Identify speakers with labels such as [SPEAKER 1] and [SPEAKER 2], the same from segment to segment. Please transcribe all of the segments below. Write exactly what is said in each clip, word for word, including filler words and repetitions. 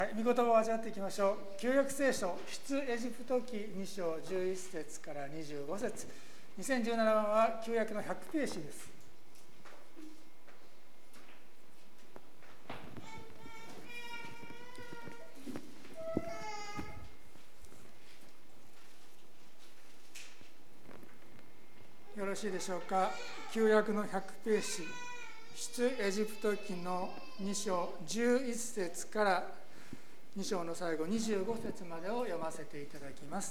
[SPEAKER 1] はい、御言葉を味わっていきましょう。旧約聖書出エジプト記に章じゅういち節からにじゅうご節、にせんじゅうななばんは旧約のひゃくページです。よろしいでしょうか。旧約のひゃくページ、出エジプト記のに章じゅういち節からに章の最後にじゅうご節までを読ませていただきます。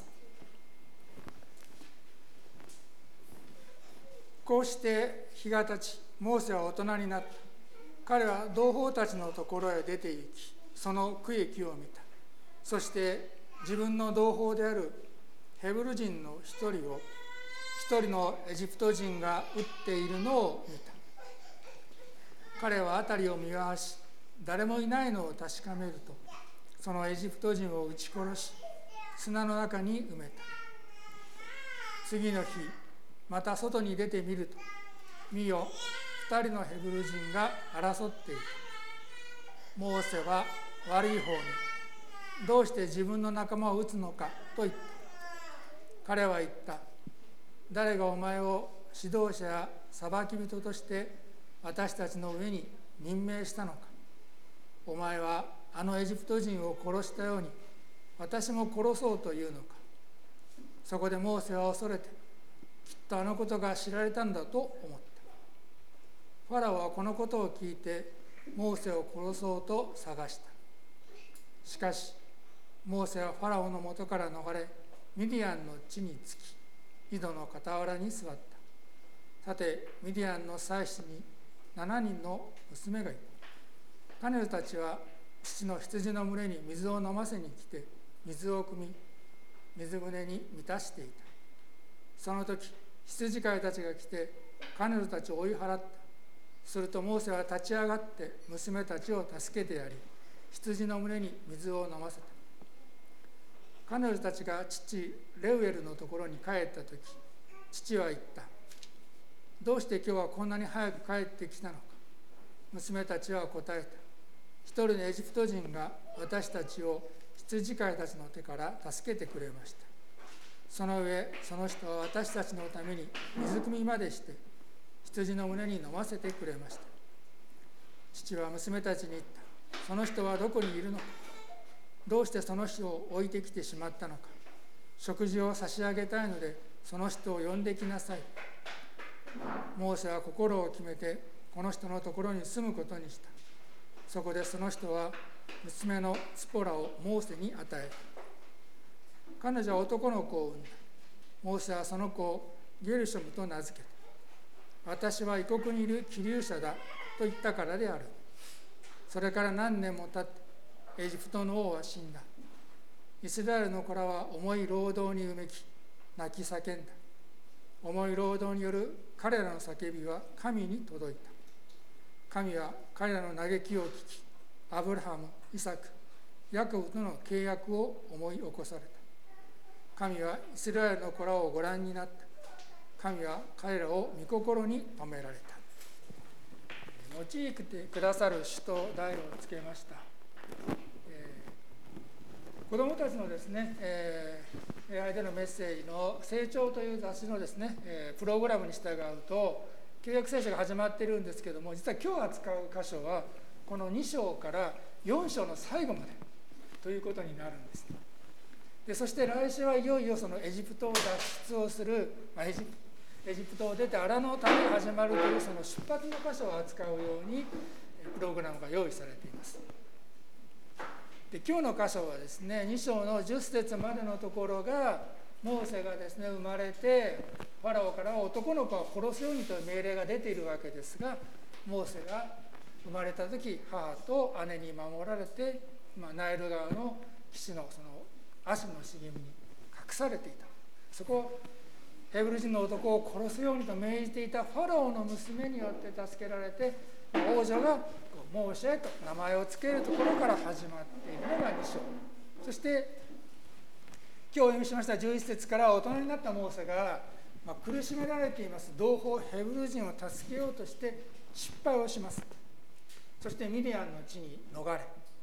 [SPEAKER 1] こうして日が経ち、モーセは大人になった。彼は同胞たちのところへ出て行き、その区域を見た。そして自分の同胞であるヘブル人の一人を一人のエジプト人が撃っているのを見た。彼は辺りを見回し、誰もいないのを確かめると、そのエジプト人を撃ち殺し、砂の中に埋めた。次の日、また外に出てみると、見よ、二人のヘブル人が争っていた。モーセは悪い方に、どうして自分の仲間を撃つのかと言った。彼は言った。誰がお前を指導者や裁き人として私たちの上に任命したのか。お前はあのエジプト人を殺したように私も殺そうというのか。そこでモーセは恐れて、きっとあのことが知られたんだと思った。ファラオはこのことを聞いてモーセを殺そうと探した。しかしモーセはファラオのもとから逃れ、ミディアンの地に着き、井戸の傍らに座った。さてミディアンの妻子にななにんの娘がいた。彼女たちは父の羊の群れに水を飲ませに来て、水を汲み水舟に満たしていた。その時羊飼いたちが来て彼女たちを追い払った。するとモーセは立ち上がって娘たちを助けてやり、羊の群れに水を飲ませた。彼女たちが父レウエルのところに帰った時、父は言った。どうして今日はこんなに早く帰ってきたのか。娘たちは答えた。一人のエジプト人が私たちを羊飼いたちの手から助けてくれました。その上その人は私たちのために水汲みまでして羊の胸に飲ませてくれました。父は娘たちに言った。その人はどこにいるのか。どうしてその人を置いてきてしまったのか。食事を差し上げたいのでその人を呼んできなさい。モーセは心を決めてこの人のところに住むことにした。そこでその人は娘のツポラをモーセに与えた。彼女は男の子を産んだ。モーセはその子をゲルショムと名付けた。私は異国にいる寄留者だと言ったからである。それから何年も経ってエジプトの王は死んだ。イスラエルの子らは重い労働にうめき泣き叫んだ。重い労働による彼らの叫びは神に届いた。神は彼らの嘆きを聞き、アブラハム、イサク、ヤコブとの契約を思い起こされた。神はイスラエルの子らをご覧になった。神は彼らを御心に留められた。用いてくださる主と題をつけました。えー、子どもたちのですね、えー、礼拝でのメッセージの成長という雑誌のですね、えー、プログラムに従うと、旧約聖書が始まっているんですけども、実は今日扱う箇所はこのに章からよん章の最後までということになるんです。でそして来週はいよいよそのエジプトを脱出をする、まあ、エジエジプトを出て荒野の旅が始まるというその出発の箇所を扱うようにプログラムが用意されています。で今日の箇所はですね、に章のじゅっ節までのところがモーセがですね生まれてファラオから男の子を殺すようにという命令が出ているわけですが、モーセが生まれた時母と姉に守られて、まあ、ナイル川の岸のそのアシュの茂みに隠されていた。そこをヘブル人の男を殺すようにと命じていたファラオの娘によって助けられて、王女がモーシェと名前を付けるところから始まっているのがに章。そして今日お読みしましたじゅういち節から大人になったモーセが、まあ、苦しめられています同胞ヘブル人を助けようとして失敗をします。そしてミディアンの地に逃れ、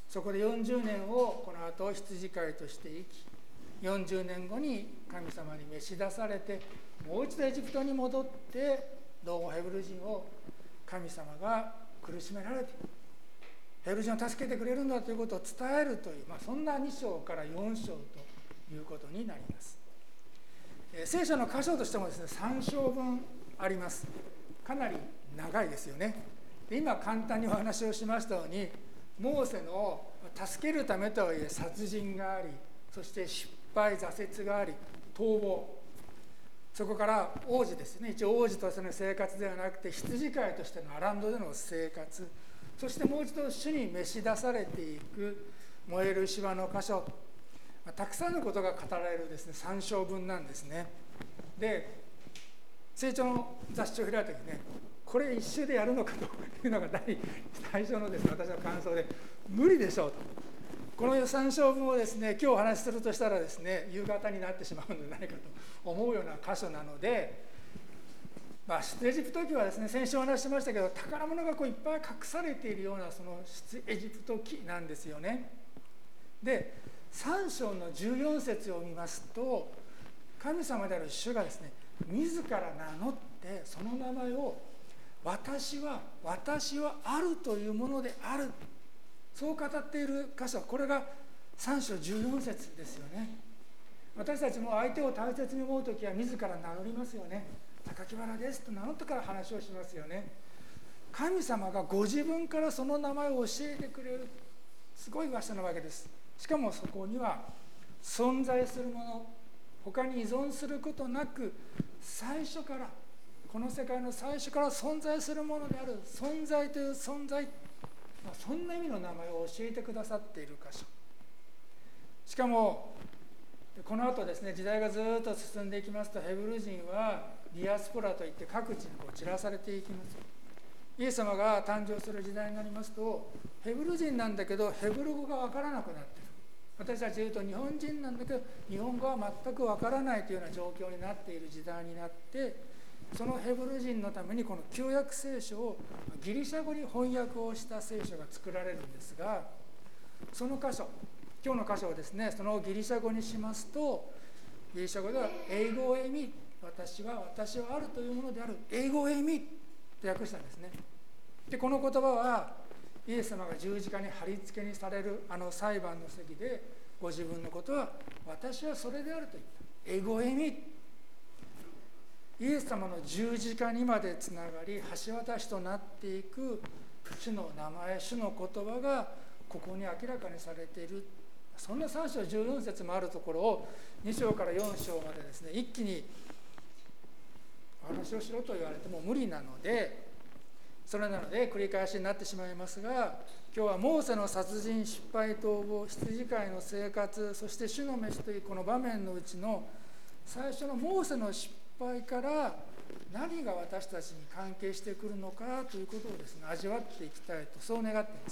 [SPEAKER 1] そこでよんじゅうねんをこの後羊飼いとして生き、よんじゅうねんごに神様に召し出されて、もう一度エジプトに戻って同胞ヘブル人を神様が苦しめられて、ヘブル人を助けてくれるんだということを伝えるという、まあ、そんなに章からよん章ということになります。えー、聖書の箇所としてもですね、さん章分あります。かなり長いですよね。で、今簡単にお話をしましたように、モーセの助けるためとはいえ殺人があり、そして失敗、挫折があり、逃亡、そこから王子ですね、一応王子としての生活ではなくて羊飼いとしてのアランドでの生活、そしてもう一度主に召し出されていく燃える石場の箇所、たくさんのことが語られるですねさん章分なんですね。で、成長の雑誌を開いた時ね、これ一周でやるのかというのが第最初のですね、私の感想で、無理でしょうと。このさん章分をですね、今日お話しするとしたらですね、夕方になってしまうのではないかと思うような箇所なので、まあ、出エジプト記はですね、先週お話ししましたけど、宝物がこういっぱい隠されているようなその出エジプト記なんですよね。で、さん章のじゅうよん節を見ますと、神様である主がですね、自ら名乗ってその名前を、私は私はあるというものである、そう語っている箇所、これがさん章じゅうよん節ですよね。私たちも相手を大切に思うときは自ら名乗りますよね。榊原ですと名乗ってから話をしますよね。神様がご自分からその名前を教えてくれる、すごい場所なわけです。しかもそこには存在するもの、他に依存することなく、最初からこの世界の最初から存在するものである存在という存在、そんな意味の名前を教えてくださっている箇所。しかもこの後ですね、時代がずっと進んでいきますと、ヘブル人はディアスポラといって各地にこう散らされていきます。イエス様が誕生する時代になりますと、ヘブル人なんだけどヘブル語が分からなくなっている。私たち言うと日本人なんだけど日本語は全く分からないというような状況になっている時代になって、そのヘブル人のためにこの旧約聖書をギリシャ語に翻訳をした聖書が作られるんですが、その箇所、今日の箇所をですね、そのギリシャ語にしますと、ギリシャ語ではエイゴエミ、私は私はあるというものである、エイゴエミと訳したんですね。で、この言葉はイエス様が十字架に貼り付けにされるあの裁判の席で、ご自分のことは私はそれであると言った、エイゴエミ。イエス様の十字架にまでつながり橋渡しとなっていく主の名前、主の言葉がここに明らかにされている。そんなさん章じゅうよん節もあるところをに章からよん章までですね、一気にお話をしろと言われても無理なので、それなので繰り返しになってしまいますが、今日はモーセの殺人、失敗、逃亡、羊飼いの生活、そして主の飯というこの場面のうちの最初のモーセの失敗から何が私たちに関係してくるのかということをですね、味わっていきたいと、そう願っています。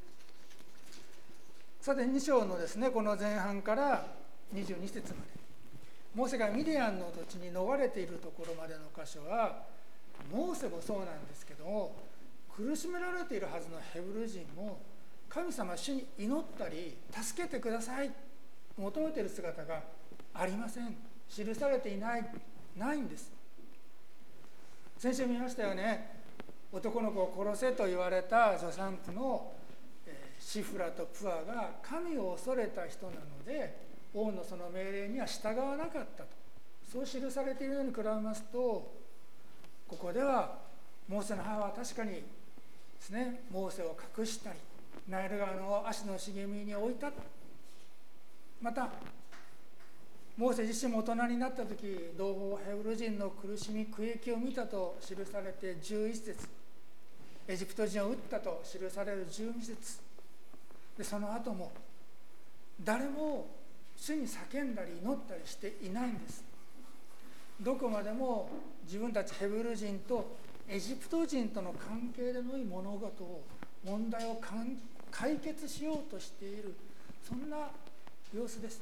[SPEAKER 1] さてに章のですね、この前半からにじゅうに節まで、モーセがミディアンの土地に逃れているところまでの箇所は、モーセもそうなんですけども、苦しめられているはずのヘブル人も神様主に祈ったり助けてください求めている姿がありません。記されていないないんです。先週見ましたよね。男の子を殺せと言われた助産婦のシフラとプアが神を恐れた人なので、王のその命令には従わなかったと、そう記されているように比べますと、ここではモーセの母は確かにですね、モーセを隠したりナイル川の足の茂みに置いた。またモーセ自身も大人になった時、同胞ヘブル人の苦しみ苦役を見たと記されてじゅういち節、エジプト人を撃ったと記されるじゅうに節で、その後も誰も主に叫んだり祈ったりしていないんです。どこまでも自分たちヘブル人とエジプト人との関係での物事を問題を解決しようとしている、そんな様子です。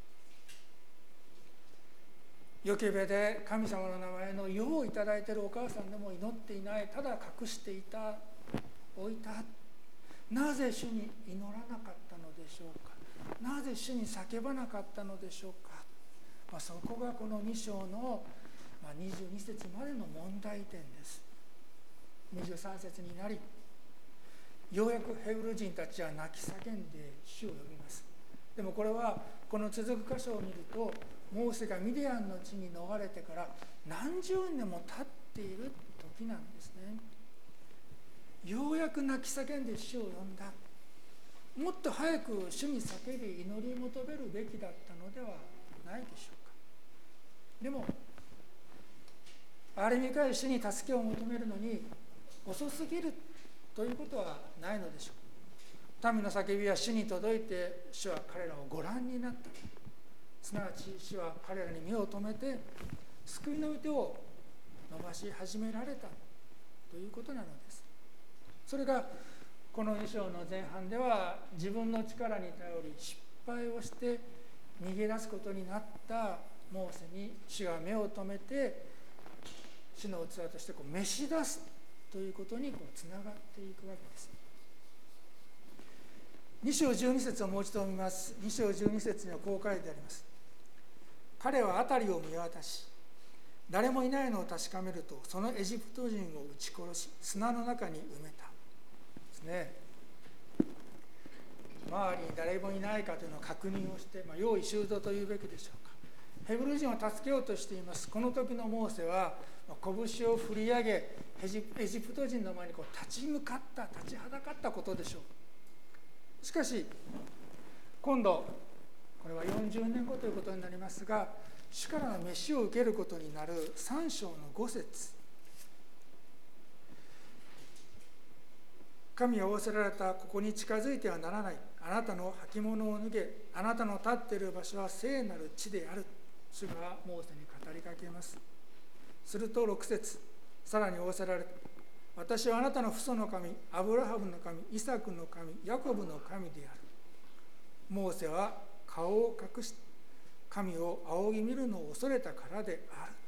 [SPEAKER 1] ヨケベで神様の名前の世をいただいているお母さんでも祈っていない、ただ隠していた、置いた。 なぜ主に祈らなかったのでしょうか。なぜ主に叫ばなかったのでしょうか。まあ、そこがこのに章のにじゅうに節までの問題点です。にじゅうさん節になり、ようやくヘブル人たちは泣き叫んで主を呼びます。でもこれはこの続く箇所を見ると、モーセがミディアンの地に逃れてから何十年も経っている時なんですね。ようやく泣き叫んで主を呼んだ。もっと早く主に叫び祈り求めるべきだったのではないでしょうか。でも歩み返し主に助けを求めるのに遅すぎるということはないのでしょう。民の叫びは主に届いて、主は彼らをご覧になった。すなわち主は彼らに目を留めて救いの手を伸ばし始められたということなのです。それがこのに章の前半では、自分の力に頼り失敗をして逃げ出すことになったモーセに主が目を留めて、主の器としてこう召し出すということにこうつながっていくわけです。に章じゅうに節をもう一度見ます。に章じゅうに節にはこう書いてあります。彼は辺りを見渡し、誰もいないのを確かめると、そのエジプト人を撃ち殺し、砂の中に埋めた。ですね。周りに誰もいないかというのを確認をして、まあ、用意周到というべきでしょうか。ヘブル人を助けようとしています。この時のモーセは拳を振り上げ、エジプト人の前にこう立ち向かった、立ちはだかったことでしょう。しかし今度、これはよんじゅうねんごということになりますが、主からの召しを受けることになるさん章のご節。神は仰せられた。ここに近づいてはならない。あなたの履物を脱げ。あなたの立っている場所は聖なる地である。主がモーセに語りかけます。するとろく節、さらに仰せられた。私はあなたの父祖の神、アブラハムの神、イサクの神、ヤコブの神である。モーセは顔を隠し、神を仰ぎ見るのを恐れたからである。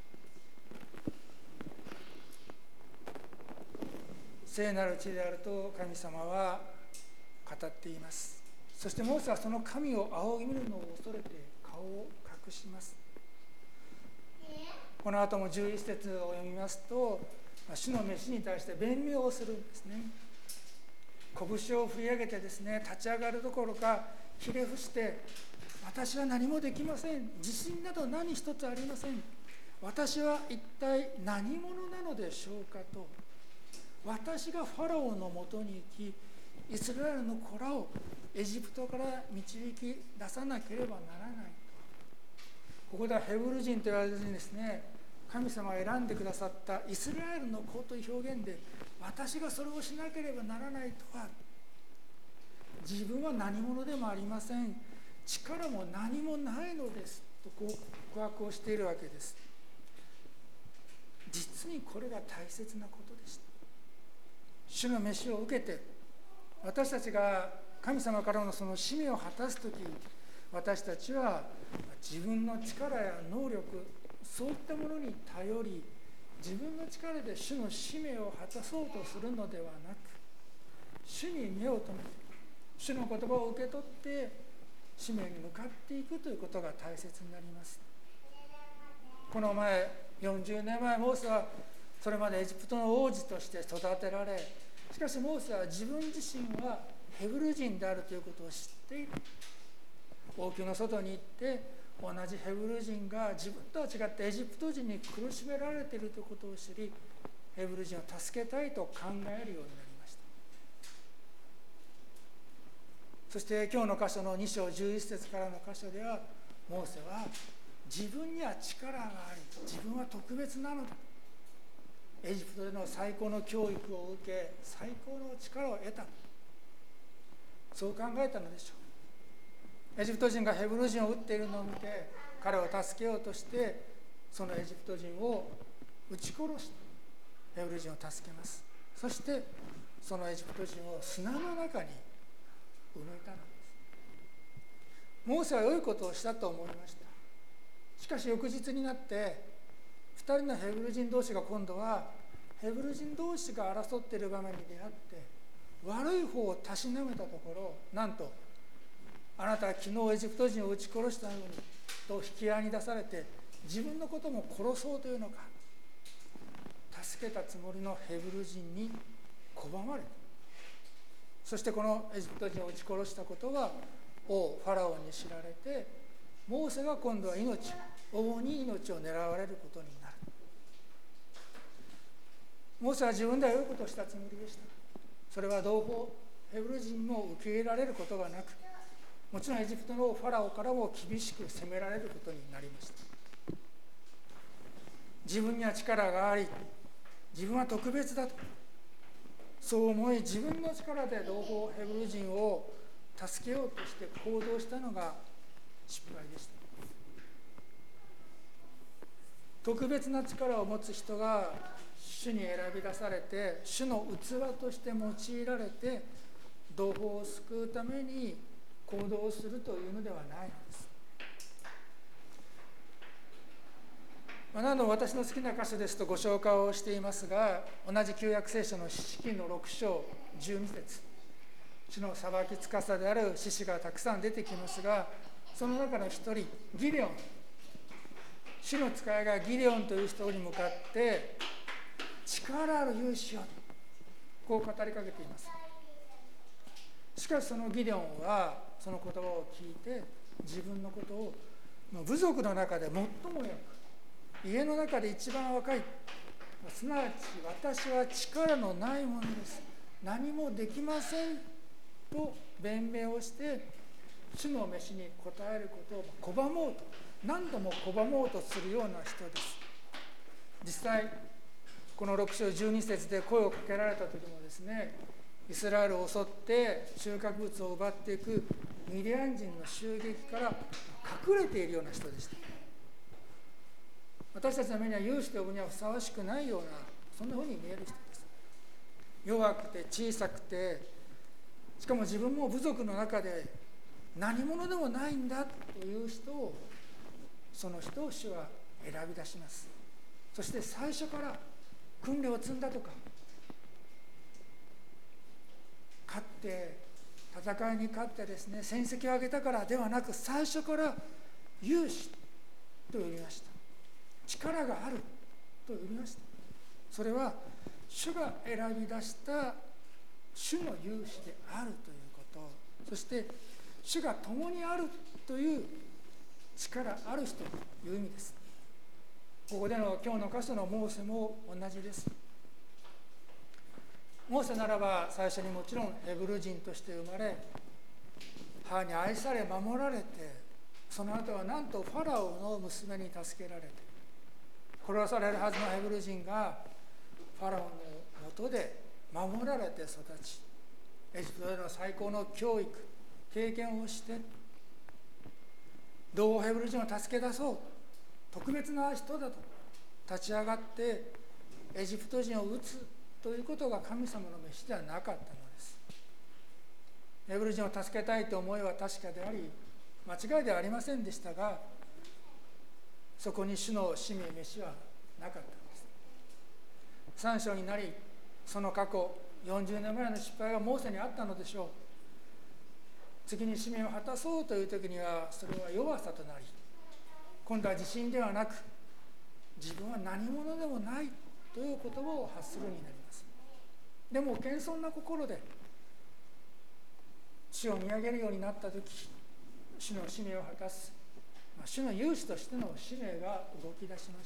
[SPEAKER 1] 聖なる地であると神様は語っています。そしてモーセはその神を仰ぎ見るのを恐れて顔を隠します。この後もじゅういち節を読みますと、主の召しに対して弁明をするんですね。拳を振り上げてですね、立ち上がるどころかひれ伏して、私は何もできません。自信など何一つありません。私は一体何者なのでしょうかと。私がファラオのもとに行き、イスラエルの子らをエジプトから導き出さなければならないと。ここではヘブル人と言われずにですね、神様が選んでくださったイスラエルの子という表現で、私がそれをしなければならないとは、自分は何者でもありません。力も何もないのですとこう告白をしているわけです。実にこれが大切なことでした。主の召しを受けて、私たちが神様からのその使命を果たすとき、私たちは自分の力や能力、そういったものに頼り、自分の力で主の使命を果たそうとするのではなく、主に目を留めて、主の言葉を受け取って使命に向かっていくということが大切になります。この前、よんじゅうねんまえ、モーセはそれまでエジプトの王子として育てられ、しかしモーセは自分自身はヘブル人であるということを知っている。王宮の外に行って同じヘブル人が自分とは違ってエジプト人に苦しめられているということを知り、ヘブル人を助けたいと考えるようになりました。そして今日の箇所のに章じゅういち節からの箇所では、モーセは自分には力があり、自分は特別なのだ、エジプトでの最高の教育を受け、最高の力を得た、そう考えたのでしょう。エジプト人がヘブル人を撃っているのを見て、彼を助けようとしてそのエジプト人を撃ち殺してヘブル人を助けます。そしてそのエジプト人を砂の中に埋めたのです。モーセは良いことをしたと思いました。しかし翌日になってふたりのヘブル人同士が今度はヘブル人同士が争っている場面に出会って、 悪い方をたしなめたところ、なんとあなたは昨日エジプト人を撃ち殺したようにと引き合いに出されて、自分のことも殺そうというのか。助けたつもりのヘブル人に拒まれた。そしてこのエジプト人を撃ち殺したことは王ファラオに知られて、モーセが今度は命王に命を狙われることになる。モーセは自分では良いことをしたつもりでした。それは同胞ヘブル人も受け入れられることがなく、もちろんエジプトのファラオからも厳しく責められることになりました。自分には力があり、自分は特別だと、そう思い、自分の力で同胞ヘブル人を助けようとして行動したのが失敗でした。特別な力を持つ人が主に選び出されて、主の器として用いられて同胞を救うために行動するというのではないのです。まあ、何度も私の好きな箇所ですとご紹介をしていますが、同じ旧約聖書の士記のろく章じゅうに節、主の裁き司である士師がたくさん出てきますが、その中の一人ギデオン、主の使いがギデオンという人に向かって力ある勇士よ、こう語りかけています。しかしそのギデオンはその言葉を聞いて、自分のことを部族の中で最もよく、家の中で一番若い、すなわち私は力のないものです、何もできませんと弁明をして、主の召しに応えることを拒もうと、何度も拒もうとするような人です。実際このろく章じゅうに節で声をかけられた時もですね、イスラエルを襲って収穫物を奪っていくミディアン人の襲撃から隠れているような人でした。私たちの目には勇士と呼ぶにはふさわしくないような、そんなふうに見える人です。弱くて小さくて、しかも自分も部族の中で何者でもないんだという人を、その人を主は選び出します。そして最初から訓練を積んだとか、勝って戦いに勝ってですね、戦績を上げたからではなく、最初から勇士と呼びました。力があると呼びました。それは主が選び出した主の勇士であるということ、そして主が共にあるという力ある人という意味です。ここでの今日の箇所のモーセも同じです。モーセならば最初にもちろんヘブル人として生まれ、母に愛され守られて、その後はなんとファラオの娘に助けられて、殺されるはずのヘブル人がファラオの下で守られて育ち、エジプトでの最高の教育経験をして、同胞ヘブル人を助け出そう、特別な人だと立ち上がってエジプト人を討つということが神様の召しではなかったのです。ヘブル人を助けたいという思いは確かであり、間違いではありませんでしたが、そこに主の使命召しはなかったのです。さん章になり、その過去よんじゅうねんまえの失敗がモーセにあったのでしょう。次に使命を果たそうという時には、それは弱さとなり、今度は自信ではなく、自分は何者でもないという言葉を発するようになります。でも謙遜な心で主を見上げるようになった時、主の使命を果たす、主の勇士としての使命が動き出しました。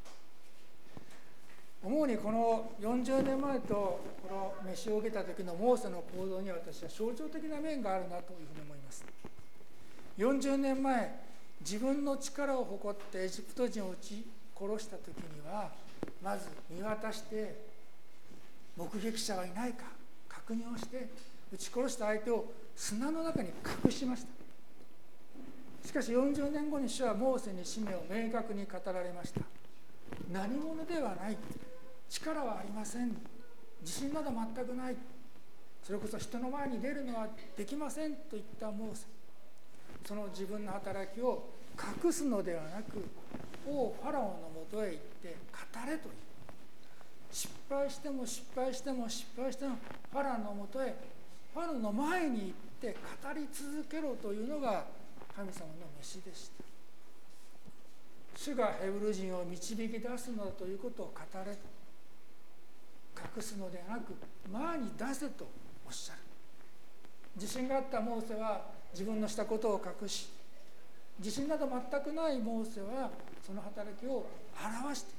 [SPEAKER 1] 思うにこのよんじゅうねんまえとこの召しを受けた時のモーセの行動には、私は象徴的な面があるなというふうに思います。よんじゅうねんまえ、自分の力を誇ってエジプト人を撃ち殺した時には、まず見渡して目撃者はいないか確認をして、撃ち殺した相手を砂の中に隠しました。しかしよんじゅうねんごに主はモーセに使命を明確に語られました。何者ではない、力はありません、自信など全くない、それこそ人の前に出るのはできませんといったモーセ、その自分の働きを隠すのではなく、王ファラオのもとへ行って語れという、 失敗しても失敗しても失敗してもファラオのもとへ、ファラオの前に行って語り続けろというのが神様の召しでした。主がヘブル人を導き出すのだということを語れと、隠すのではなく前に出せとおっしゃる。自信があったモーセは自分のしたことを隠し、自信など全くないモーセはその働きを表してい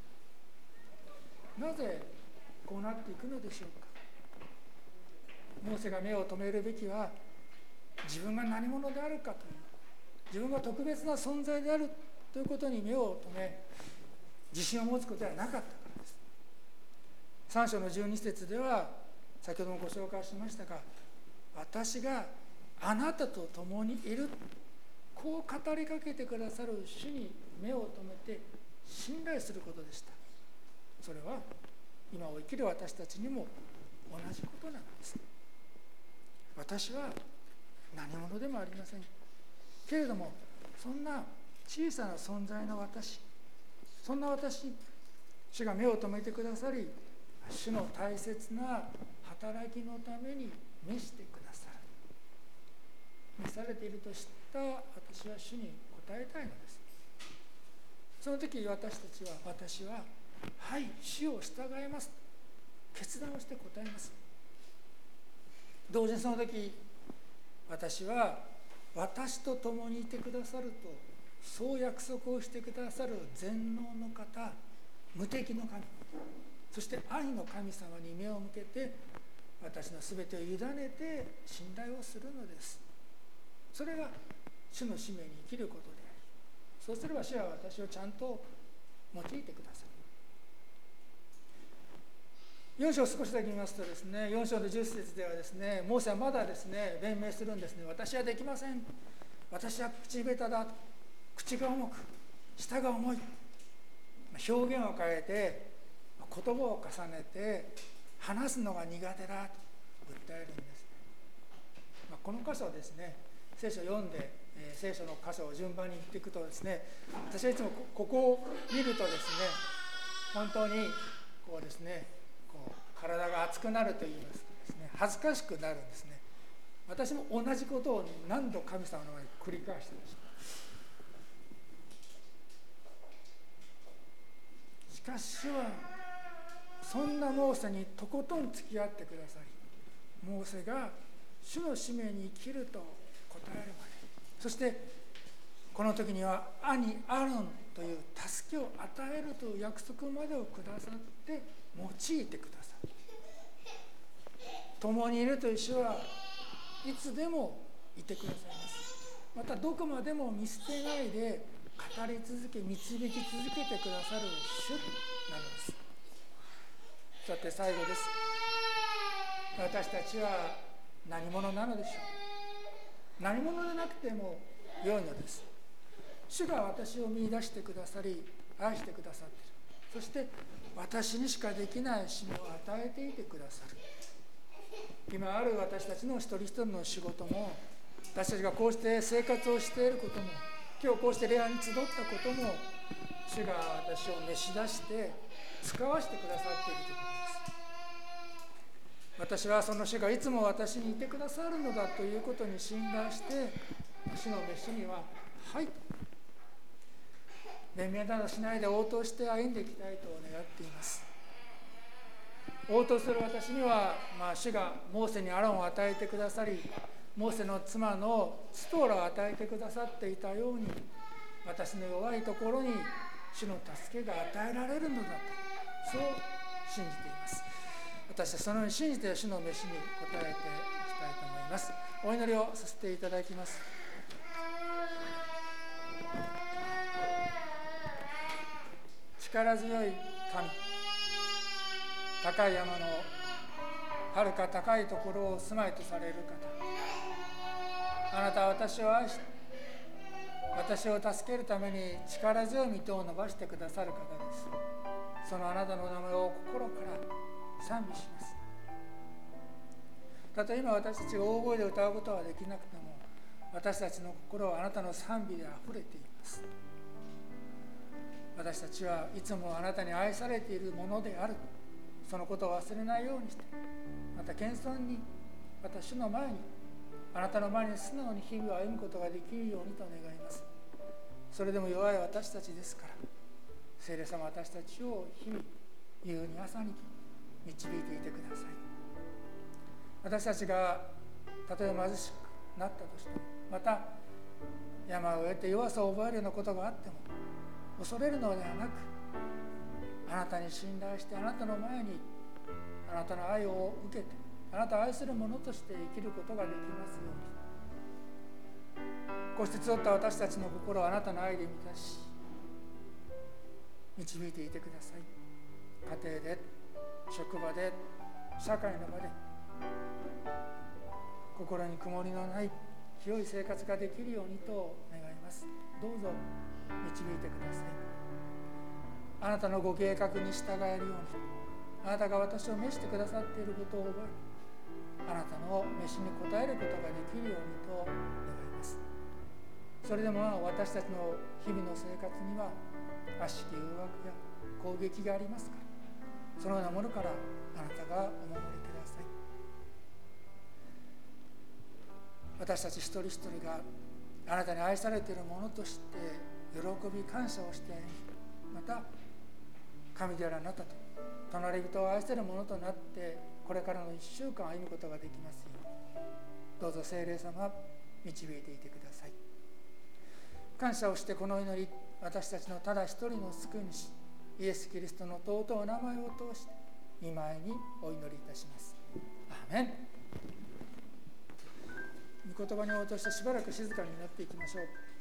[SPEAKER 1] く。なぜこうなっていくのでしょうか。モーセが目を留めるべきは自分が何者であるかという、自分が特別な存在であるということに目を留め、自信を持つことではなかったからです。さん章のじゅうに節では先ほどもご紹介しましたが、私があなたと共にいる、こう語りかけてくださる主に目を留めて信頼することでした。それは今を生きる私たちにも同じことなのです。私は何者でもありませんけれども、そんな小さな存在の私、そんな私、主が目を留めてくださり、主の大切な働きのために召してくださる。召されていると知った私は主に答えたいのです。その時私たちは、私ははい、主を従います、決断をして答えます。同時にその時私は私と共にいてくださるとそう約束をしてくださる全能の方、無敵の神、そして愛の神様に目を向けて私のすべてを委ねて信頼をするのです。それが主の使命に生きることであり、そうすれば主は私をちゃんと用いてくださる。よん章少しだけ見ますとですね、よん章のじゅっ節ではですね、モーセはまだですね弁明するんですね。私はできません、私は口下手だ、口が重く舌が重い、表現を変えて言葉を重ねて話すのが苦手だと訴えるんですね。まあ、この箇所をですね聖書を読んで、えー、聖書の箇所を順番に言っていくとですね、私はいつもここを見るとですね、本当にこうですね、こう体が熱くなるといいますかですね、恥ずかしくなるんですね。私も同じことを何度神様の前に繰り返していました。しかし主はそんなモーセにとことん付き合ってくださり、モーセが主の使命に生きると答えるまで、そしてこの時には兄アロンという助けを与えるという約束までをくださって用いてくださる。共にいるという主はいつでもいてくださいます。またどこまでも見捨てないで語り続け導き続けてくださる主なのです。さて最後です。私たちは何者なのでしょう。何者でなくても良いのです。主が私を見出してくださり愛してくださっている。そして私にしかできない使命を与えていてくださる。今ある私たちの一人一人の仕事も、私たちがこうして生活をしていることも、今日こうして礼拝に集ったことも、主が私を召し出して使わせてくださっているということです。私はその主がいつも私にいてくださるのだということに信頼して、主の召しにははい弁明などしないで応答して歩んでいきたいと願っています。応答する私には、まあ、主がモーセにアロンを与えてくださり、モーセの妻のツトーラを与えてくださっていたように、私の弱いところに主の助けが与えられるのだと、そう信じています。私はそのように信じて主の召しに応えていきたいと思います。お祈りをさせていただきます。力強い神、高い山のはるか高いところを住まいとされる方、あなたは私を愛し、私を助けるために力強い御手を伸ばしてくださる方です。そのあなたの名前を心から賛美します。たとえ今私たちが大声で歌うことはできなくても、私たちの心はあなたの賛美であふれています。私たちはいつもあなたに愛されているものである、 そのことを忘れないようにして、また謙遜に、また主の前に、あなたの前に素直に日々を歩むことができるようにと願います。それでも弱い私たちですから、聖霊様、私たちを日々夕に朝に導いていてください。私たちがたとえ貧しくなったとしても、また山を得て弱さを覚えるようなことがあっても、恐れるのではなく、あなたに信頼して、あなたの前にあなたの愛を受けて、あなたを愛する者として生きることができますように。こうして集った私たちの心をあなたの愛で満たし、導いていてください。家庭で、職場で、社会の場で、心に曇りのない清い生活ができるようにと願います。どうぞ導いてください。あなたのご計画に従えるように、あなたが私を召してくださっていることを覚え、あなたの召しに応えることができるようにと願います。それでも私たちの日々の生活には悪しき誘惑や攻撃がありますから、そのようなものからあなたがお守りください。私たち一人一人があなたに愛されているものとして喜び感謝をして、また神であるあなたと隣人を愛せるものとなってこれからの一週間を歩むことができますように、どうぞ聖霊様導いていてください。感謝をしてこの祈り、私たちのただ一人の救い主イエス・キリストの尊いお名前を通して御前にお祈りいたします。アーメン。御言葉に応答してしばらく静かになっていきましょう。